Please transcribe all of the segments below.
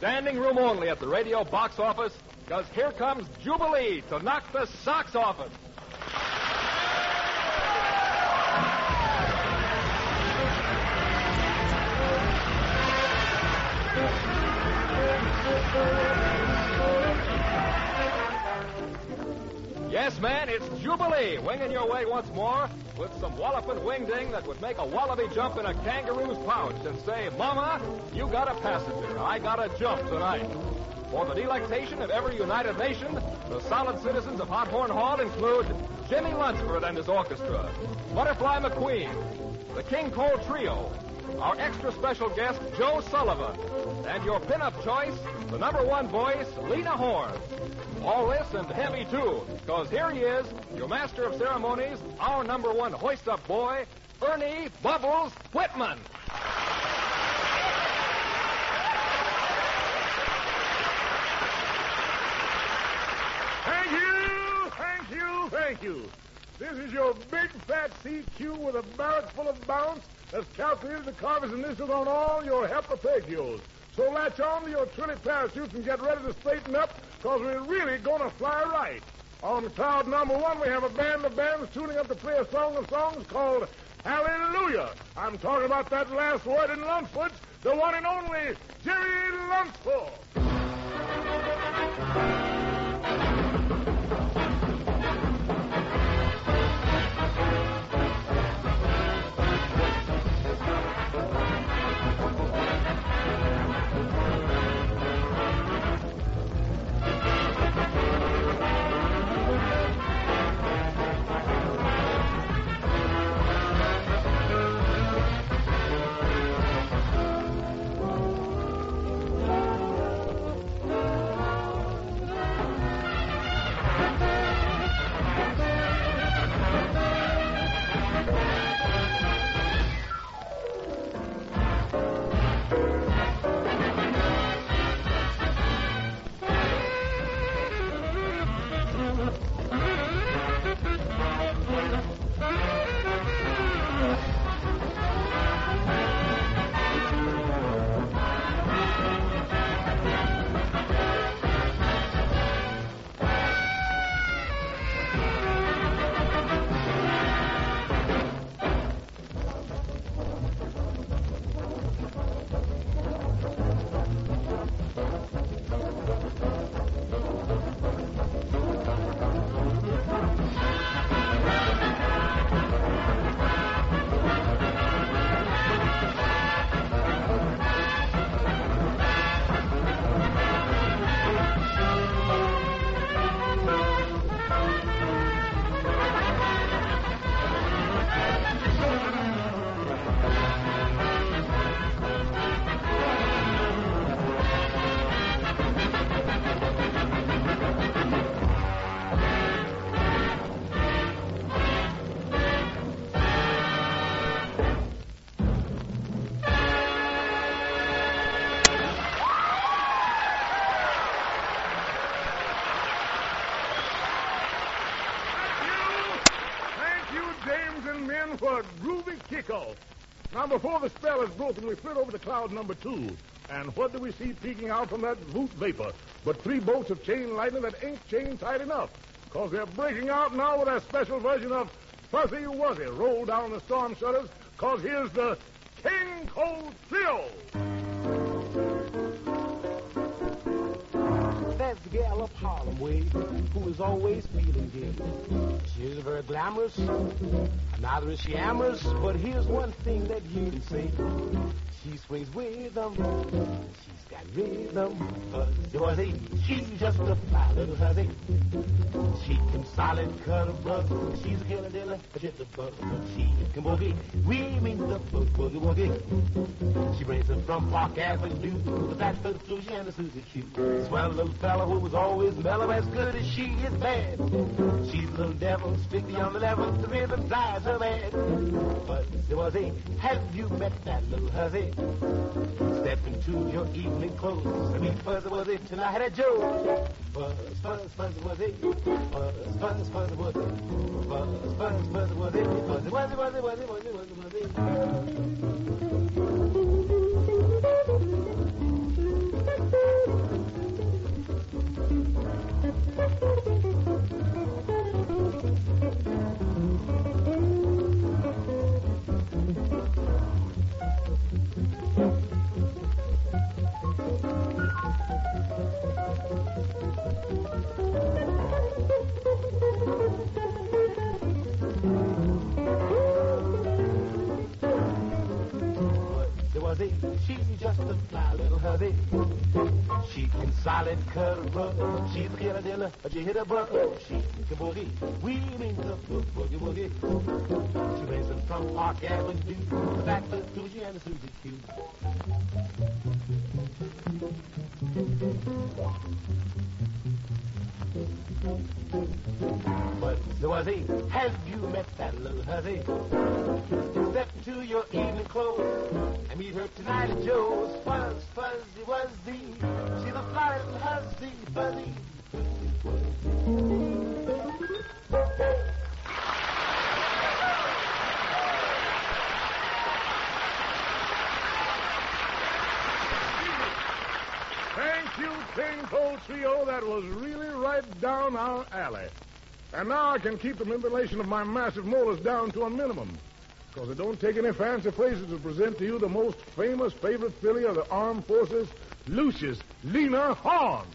Standing room only at the radio box office, because here comes Jubilee to knock the socks off it. Yes, man, it's Jubilee, winging your way once more with some walloping wing-ding that would make a wallaby jump in a kangaroo's pouch and say, Mama, you got a passenger, I got a jump tonight. For the delectation of every United Nation, the solid citizens of Hot Horn Hall include Jimmy Lunsford and his orchestra, Butterfly McQueen, the King Cole Trio, our extra special guest, Joe Sullivan, and your pin-up choice, the number one voice, Lena Horne. All this and heavy, too, because here he is, your master of ceremonies, our number one hoist-up boy, Ernie Bubbles Whitman. Thank you, thank you, thank you. This is your big fat CQ with a barrel full of bounce that's calculated to carve his initials on all your hepatagios. So latch on to your trilly parachutes and get ready to straighten up, because we're really going to fly right. On cloud number one, we have a band of bands tuning up to play a song of songs called Hallelujah. I'm talking about that last word in Lunsford's, the one and only Jerry Lunsford. For a groovy kickoff. Now, before the spell is broken, we flit over to cloud number two. And what do we see peeking out from that boot vapor? But 3 bolts of chain lightning that ain't chain tight enough. Because they're breaking out now with a special version of Fuzzy Wuzzy. Roll down the storm shutters, because here's the King Cole Trio. That's the gal of Harlem way, who is always feeling good. She is very glamorous, neither is she amorous, but here's one thing that you can say. She swings with them, she's got rhythm, Fuzzy, she's just a fly little hussy. She can solid cut a brother, she's a killer diller, a jitterbug. She can boogie, we mean the boogie woogie. She brings it from Park Avenue, the fat foot Susie and the Susie Q. Swell little fella who was always mellow, as good as she is bad. She's a little devil, strictly on the level, the rhythm drives her mad. Fuzzy, have you met that little hussy? Step into your evening clothes and meet Fuzzy Wuzzy tonight at Joe's. Fuzzy Wuzzy, Fuzzy Wuzzy, Fuzzy Wuzzy, Fuzzy Wuzzy. red currant rug. She's a killer diller, she hit a buckle. She can boogie, we mean the boogie woogie. She racing from Park Avenue back to Louisiana Susie Q. But there was have you met that little hussy? Step to your evening clothes and meet her tonight at Joe's. Fuzz, fuzzy, wuzzy. She's a fly little hussy, fuzzy. Thank you, King Cole Trio. That was really right down our alley. And now I can keep the mutilation of my massive molars down to a minimum. Because it don't take any fancy phrases to present to you the most famous favorite filly of the armed forces, Lucius Lena Horne.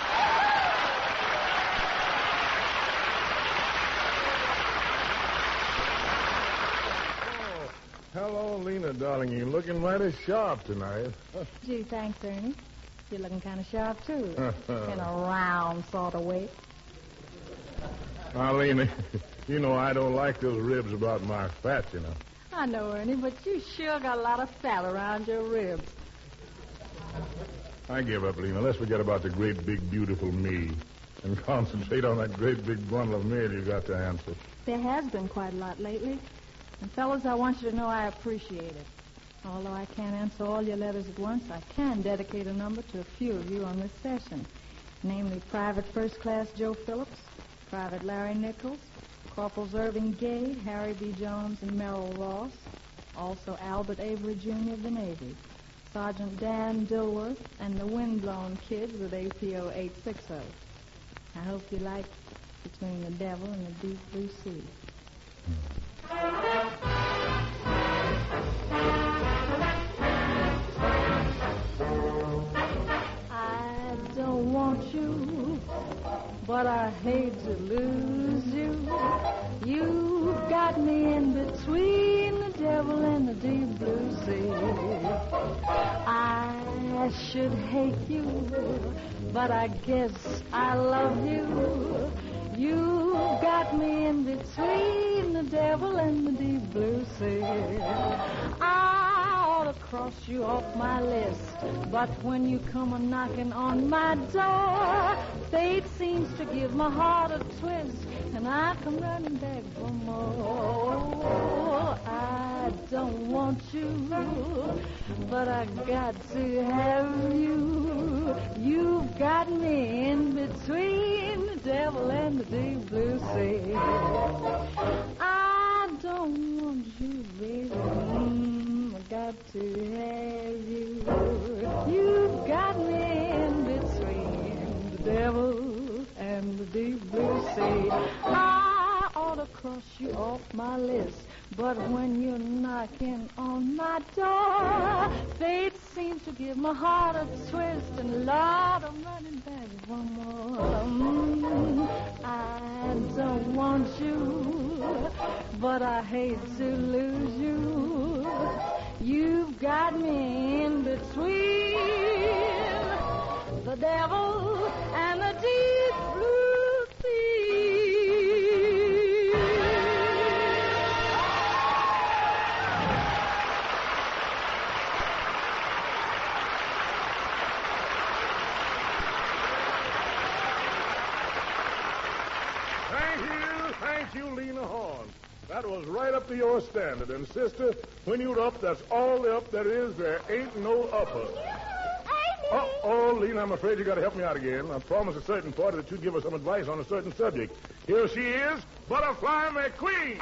Oh, hello, Lena, darling. You're looking mighty sharp tonight. Gee, thanks, Ernie. You're looking kind of sharp, too. In a round sort of way. Now, Lena, you know I don't like those ribs about my fat, you know. I know, Ernie, but you sure got a lot of fat around your ribs. I give up, Lena. Let's forget about the great, big, beautiful me and concentrate on that great, big bundle of mail you got to answer. There has been quite a lot lately. And, fellas, I want you to know I appreciate it. Although I can't answer all your letters at once, I can dedicate a number to a few of you on this session. Namely, Private First Class Joe Phillips, Private Larry Nichols, Corporals Irving Gay, Harry B. Jones, and Merrill Ross. Also Albert Avery, Jr. of the Navy. Sergeant Dan Dilworth, and the Windblown Kids with APO 860. I hope you like Between the Devil and the Deep Blue Sea. I don't want you, but I hate to lose you. You've got me in between the devil and the deep blue sea. I should hate you, but I guess I love you. You've got me in between the devil and the deep blue sea. I ought to cross you off my list, but when you come a-knocking on my door, fate seems to give my heart a twist, and I come running back for more. I don't want you, but I got to have you. You've got me in between the devil and the deep blue sea. I don't want you, baby. I got to have you. You've got me in between the devil and the deep blue sea. I ought to cross you off my list, but when you're knocking on my door, fate seems to give my heart a twist, and Lord, I'm running back for more. I don't want you, but I hate to lose you. You've got me in between the devil and the deep blue sea. Thank you, Lena Horne. That was right up to your standard. And, sister, when you're up, that's all the up there is. There ain't no upper. Uh-oh, Lena, I'm afraid you got to help me out again. I promised a certain party that you'd give us some advice on a certain subject. Here she is, Butterfly McQueen.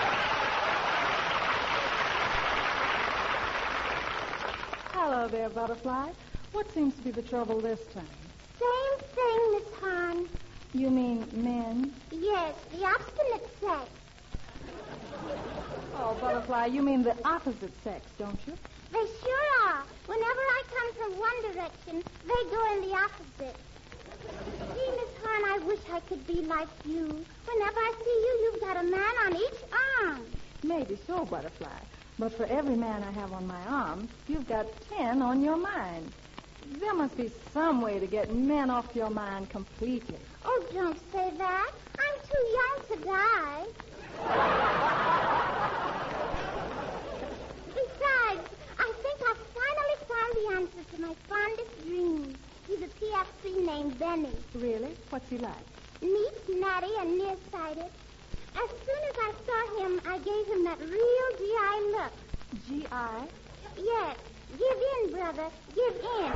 Hello there, Butterfly. What seems to be the trouble this time? Same thing, Miss Horne. You mean men? Yes, the obstinate sex. Oh, Butterfly, you mean the opposite sex, don't you? They sure are. Whenever I come from one direction, they go in the opposite. Gee, Miss Horne, I wish I could be like you. Whenever I see you, you've got a man on each arm. Maybe so, Butterfly. But for every man I have on my arm, you've got 10 on your mind. There must be some way to get men off your mind completely. Oh, don't say that. I'm too young to die. Besides, I think I've finally found the answer to my fondest dreams. He's a PFC named Benny. Really? What's he like? Neat, natty, and nearsighted. As soon as I saw him, I gave him that real GI look. G.I.? Yes. Give in, brother. Give in.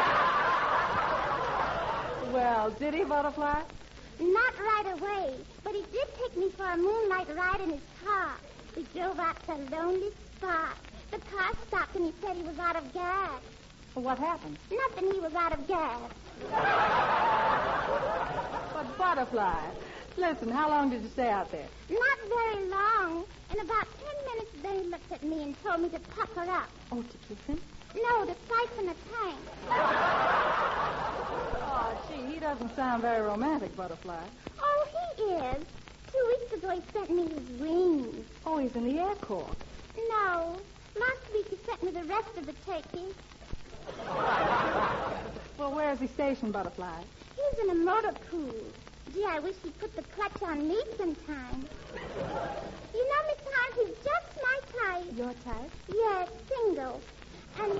Well, did he, Butterfly? Not right away, but he did take me for a moonlight ride in his car. We drove out to a lonely spot. The car stopped and he said he was out of gas. Well, what happened? Nothing, he was out of gas. But, Butterfly, listen, how long did you stay out there? Not very long. In about 10 minutes, then he looked at me and told me to pucker up. Oh, to kiss him? No, to siphon a tank. Oh, gee, he doesn't sound very romantic, Butterfly. Oh, he is. 2 weeks ago, he sent me his wings. Oh, he's in the Air Corps. No. Last week, he sent me the rest of the turkey. Well, where is he stationed, Butterfly? He's in a motor pool. Gee, I wish he'd put the clutch on me sometime. You know, Miss Hart, he's just my type. Your type? Yes, single. And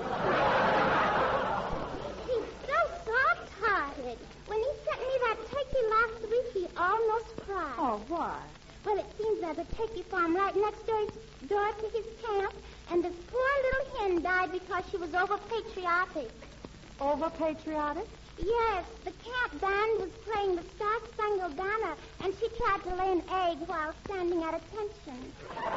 he's so soft-hearted. When he sent me that turkey last week, he almost cried. Oh, why? Well, it seems there's a turkey farm right next door to his camp, and this poor little hen died because she was over-patriotic. Over-patriotic? Yes, the camp band was playing the Star Spangled Banner, and she tried to lay an egg while standing at attention.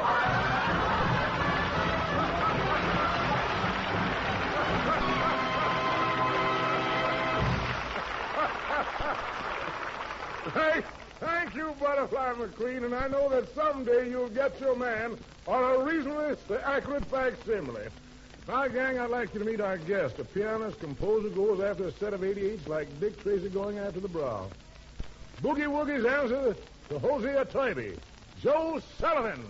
Thank you, Butterfly McQueen, and I know that someday you'll get your man on a reasonably accurate facsimile. Now, gang, I'd like you to meet our guest, a pianist, composer, goes after a set of 88s like Dick Tracy going after the brow. Boogie Woogie's answer to Hosea Toynbee, Joe Sullivan.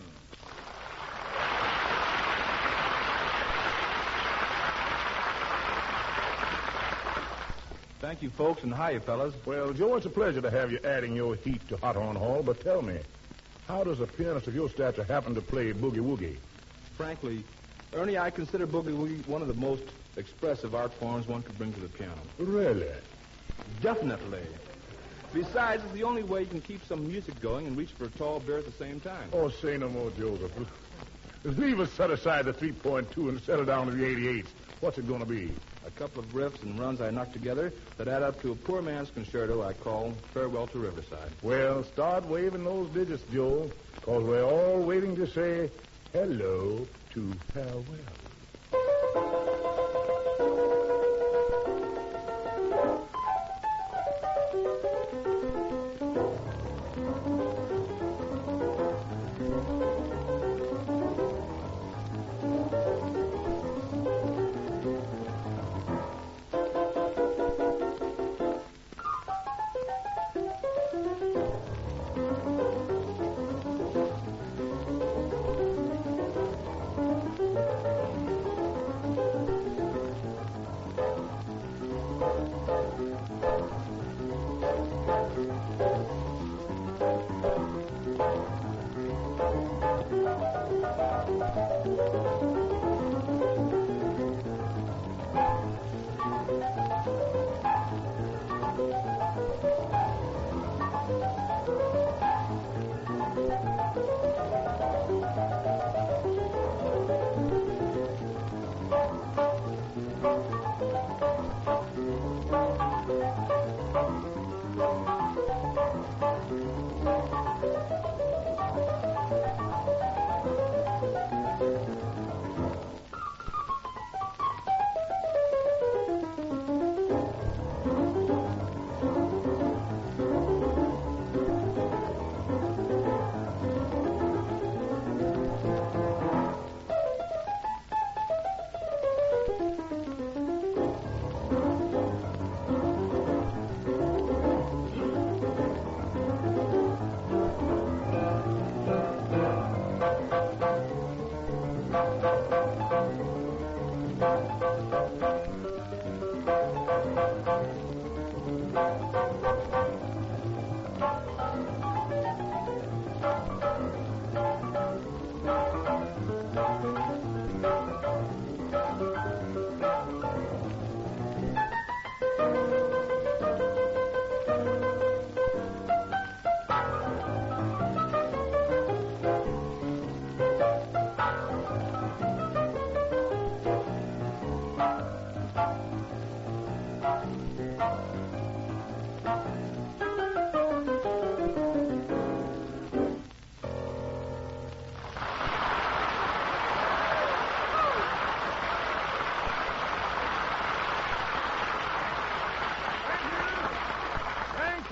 Thank you, folks, and hiya, fellas. Well, Joe, it's a pleasure to have you adding your heat to Hot Horn Hall, but tell me, how does a pianist of your stature happen to play Boogie Woogie? Frankly, Ernie, I consider Boogie Woogie one of the most expressive art forms one could bring to the piano. Really? Definitely. Besides, it's the only way you can keep some music going and reach for a tall beer at the same time. Oh, say no more, Joseph. Leave us set aside the 3.2 and settle down to the 88s. What's it going to be? A couple of riffs and runs I knocked together that add up to a poor man's concerto I call Farewell to Riverside. Well, start waving those digits, Joe, because we're all waiting to say hello to farewell.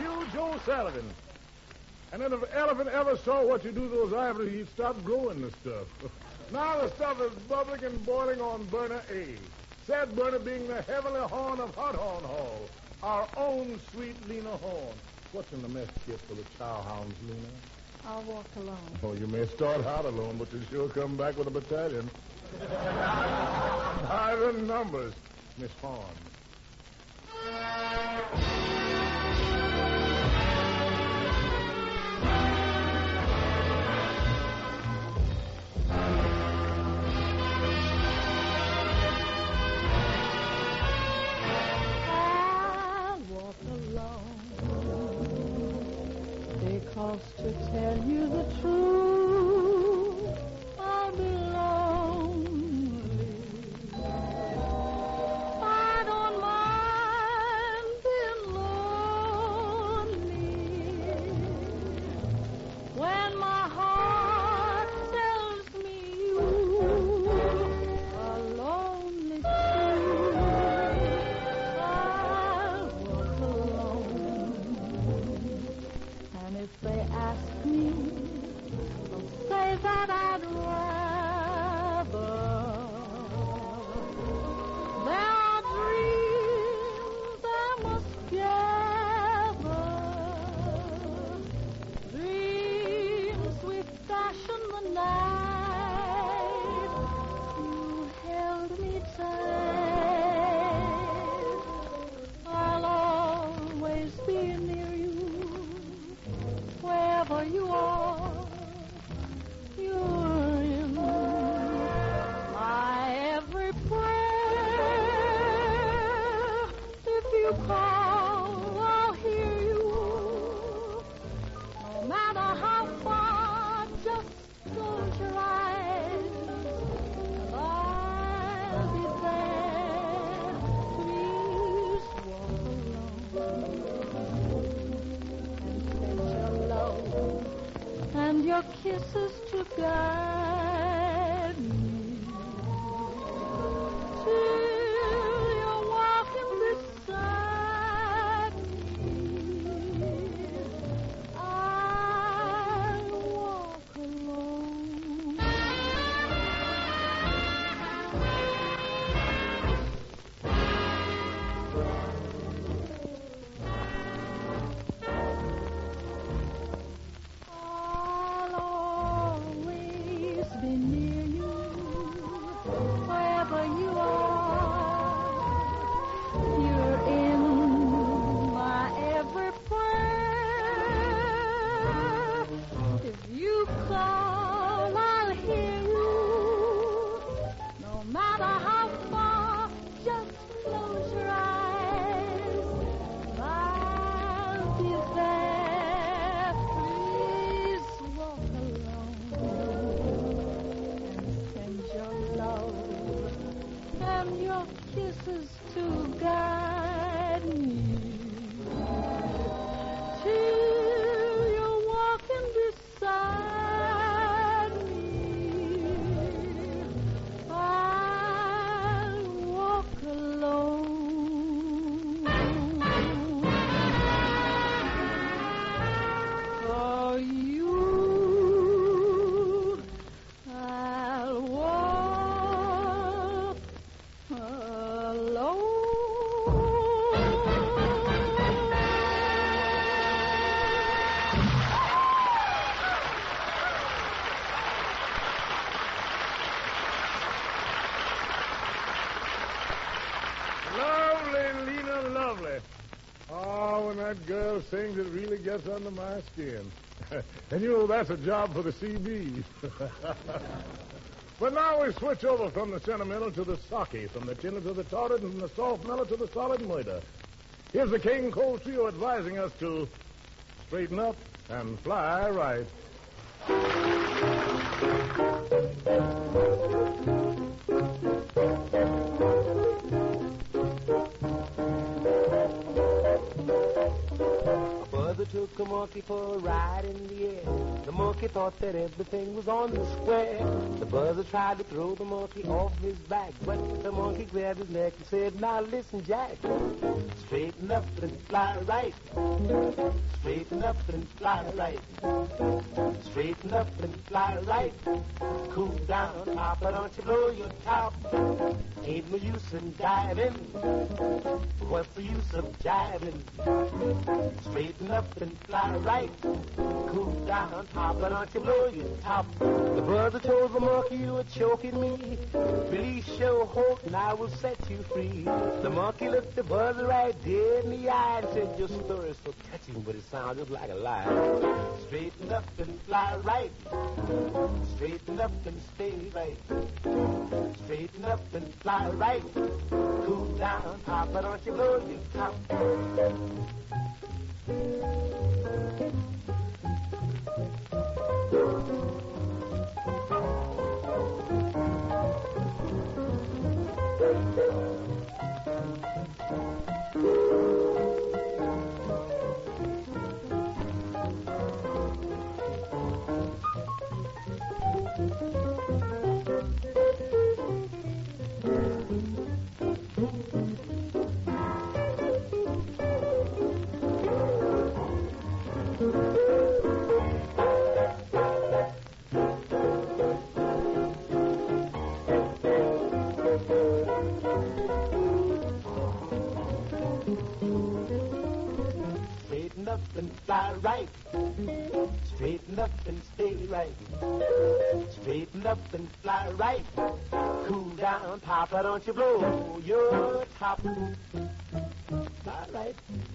you, Joe Sullivan. And then if an elephant ever saw what you do to those ivories, he'd stop growing the stuff. Now the stuff is bubbling and boiling on burner A. Said burner being the heavenly horn of Hot Horn Hall. Our own sweet Lena Horn. What's in the mess kit for the chow hounds, Lena? I'll walk alone. Oh, you may start out alone, but you sure come back with a battalion. Iron numbers, Miss Horn. Because to tell you the truth, I'll be lonely. I don't mind being lonely when my heart tells me you are lonely too. I'll walk alone. And if they ask me, I'll say that I'd rather. There are dreams I must gather, dreams we fashion the night you held me tight. I'll always be near you. Wherever you are, you're in my every prayer. If you call, I'll hear you. No matter how far, just close your eyes, and I'll be there. Please walk alone. And your kisses to guide me till you're walking beside me. I'll walk alone. I'll always be near you, wherever you are. You're in my every prayer. If you call, I'll hear you. No matter how far, just close your eyes, and I'll be there. Please walk alone and send your love and your kisses to guide me till you're walking beside me. I'll walk alone. For you, I'll walk alone. Lovely, Lena, lovely. Oh, when that girl sings, it really gets under my skin. And you know that's a job for the CBs. But now we switch over from the sentimental to the socky, from the tender to the torrid, and from the soft mellow to the solid murder. Here's the King Cole Trio advising us to straighten up and fly right. buzzer took a monkey for a ride in the air. The monkey thought that everything was on the square. The buzzer tried to throw the monkey off his back, but the monkey grabbed his neck and said, now listen, Jack, straighten up and fly right. Straighten up and fly right. Straighten up and fly right. Cool down, Papa, don't you blow your top. Ain't no use in diving. What's the use of jiving? Straighten up and fly right. Cool down, Papa, don't you blow your top. The buzzer told the monkey, you were choking me. Release your hope and I will set you free. The monkey looked the buzzer right dead in the eye and said, your story's so touching, but it sounds just like a lie. Straighten up and fly right. Straighten up and stay right. Straighten up and fly right. Cool down, Papa, don't you blow your top. And fly right. Straighten up and stay right. Straighten up and fly right. Cool down, Papa, don't you blow your top. Fly right.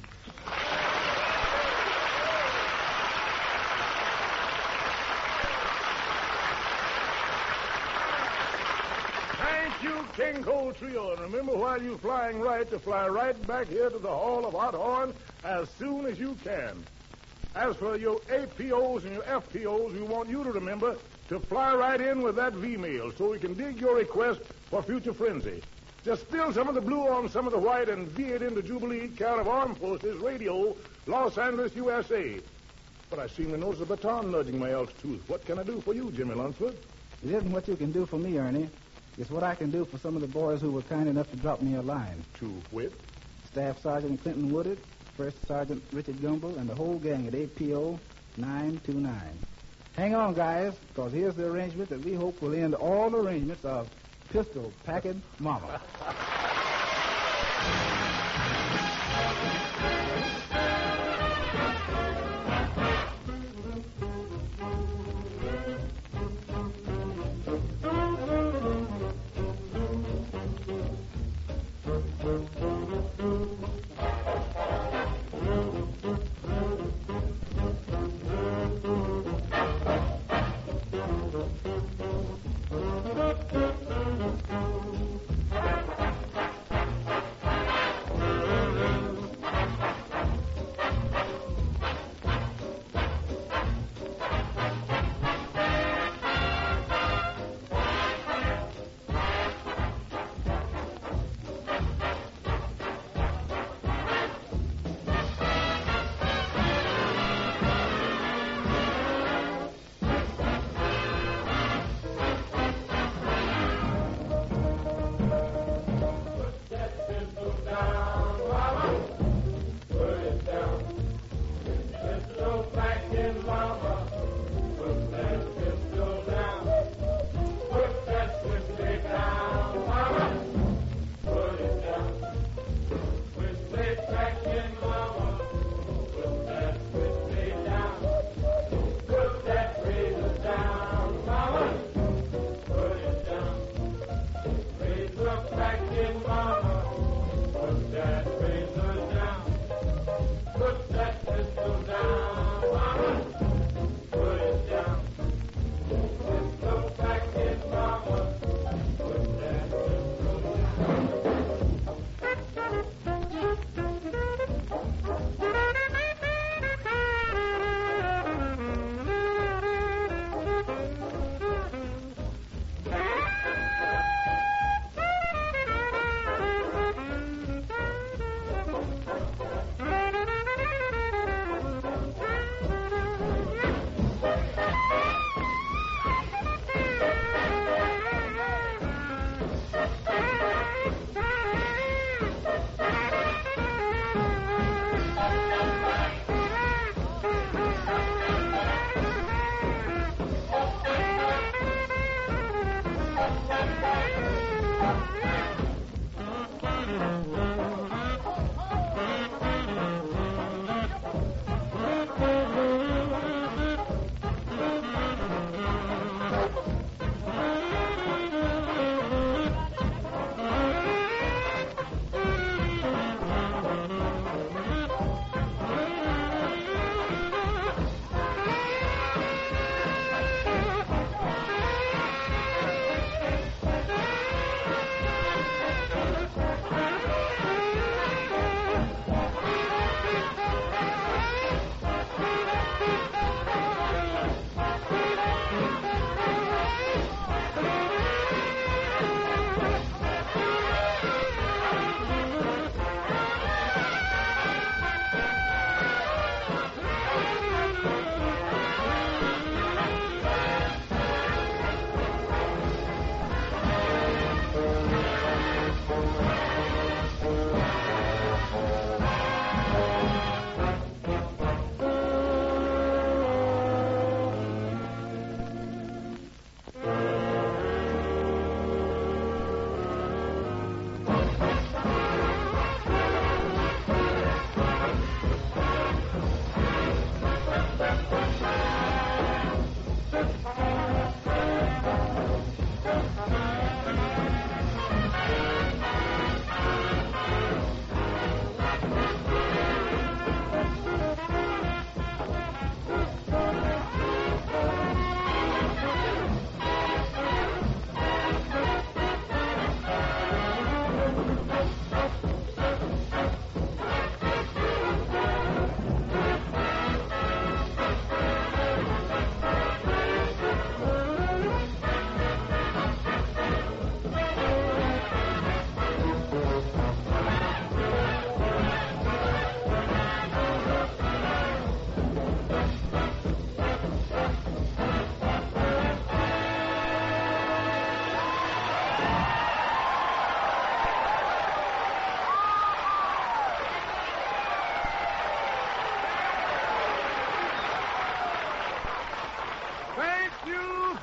Thank you, King Cole Trio. And remember, while you're flying right, to fly right back here to the Hall of Hot Horn as soon as you can. As for your APOs and your FPOs, we want you to remember to fly right in with that V-mail so we can dig your request for future frenzy. Just spill some of the blue on some of the white and V it into Jubilee, care of Armed Forces Radio, Los Angeles, USA. But I seem to notice a baton nudging my elk's tooth. What can I do for you, Jimmy Lunsford? It isn't what you can do for me, Ernie. It's what I can do for some of the boys who were kind enough to drop me a line. To wit? Staff Sergeant Clinton Woodard, First Sergeant Richard Gumble, and the whole gang at APO 929. Hang on, guys, because here's the arrangement that we hope will end all arrangements of Pistol Packing Mama.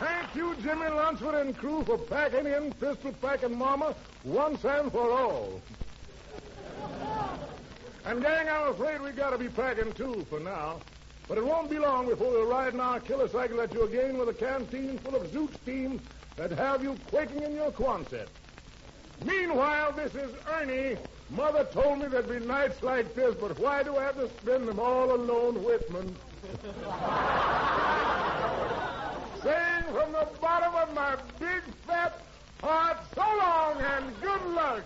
thank you, Jimmy Lunsford and crew, for packing in Pistol Packing Mama once and for all. And, gang, I'm afraid we got to be packing, too, for now. But it won't be long before we'll ride in our killer cycle at you again with a canteen full of Zoot steam that have you quaking in your Quonset. Meanwhile, this is Ernie. Mother told me there'd be nights like this, but why do I have to spend them all alone, Whitman? Saying from the bottom of my big fat heart, so long and good luck.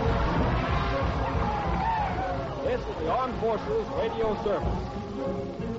This is the Armed Forces Radio Service.